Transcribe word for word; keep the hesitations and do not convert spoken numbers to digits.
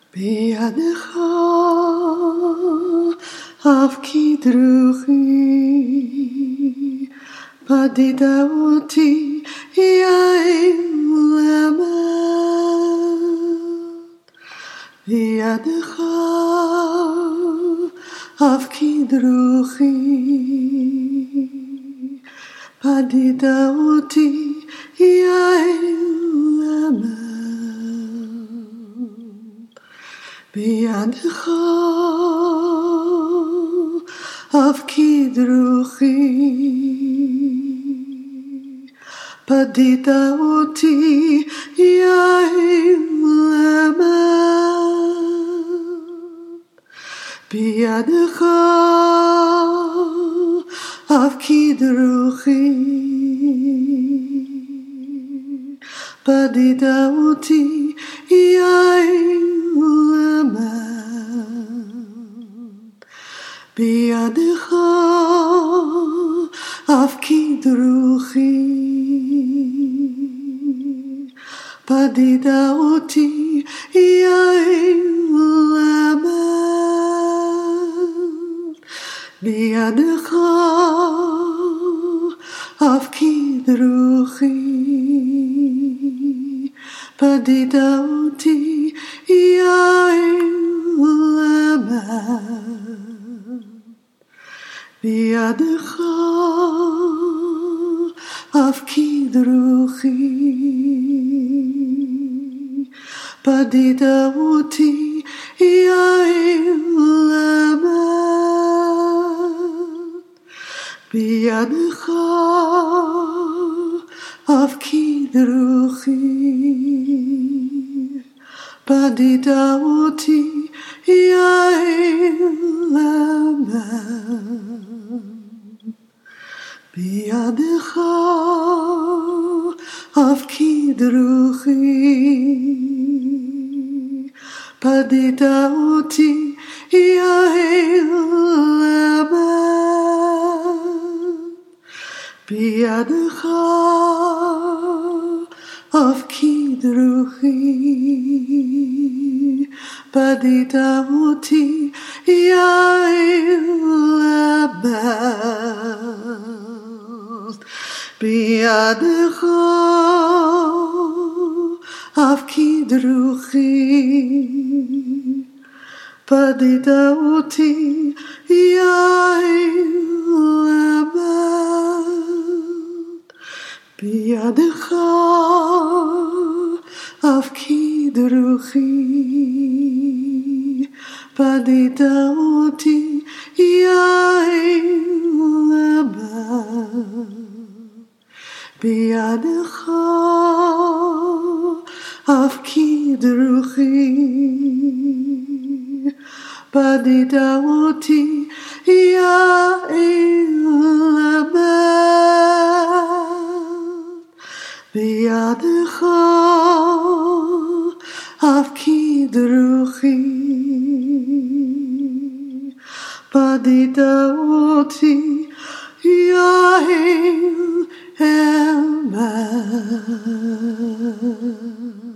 בידך הפקידוכי, פדית אותי יין למד. בידך הפקידוכי, פדית אותי יין למד. בידך הפקיד רוחי, פדית אותי יין למד. בידך הפקיד רוחי, פדית אותי יין בידך הפקיד רוחי, פדית אותי יין למד. בידך הפקיד רוחי, פדית אותי יין למד. בידך הפקיד רוחי, פדית אותי יין למד. בידך הפקיד רוחי, פדית אותי יין למד. בידך הפקיד רוחי, פדית אותי יין למד. בידך הפקיד רוחי, פדית אותי יין למד. בידך הפקיד רוחי, פדית אותי יין למד. בידך הפקיד רוחי, פדית אותי יין למד. בידך הפקיד רוחי, פדית אותי יין למד. בידך הפקיד רוחי, פדית אותי יין למד.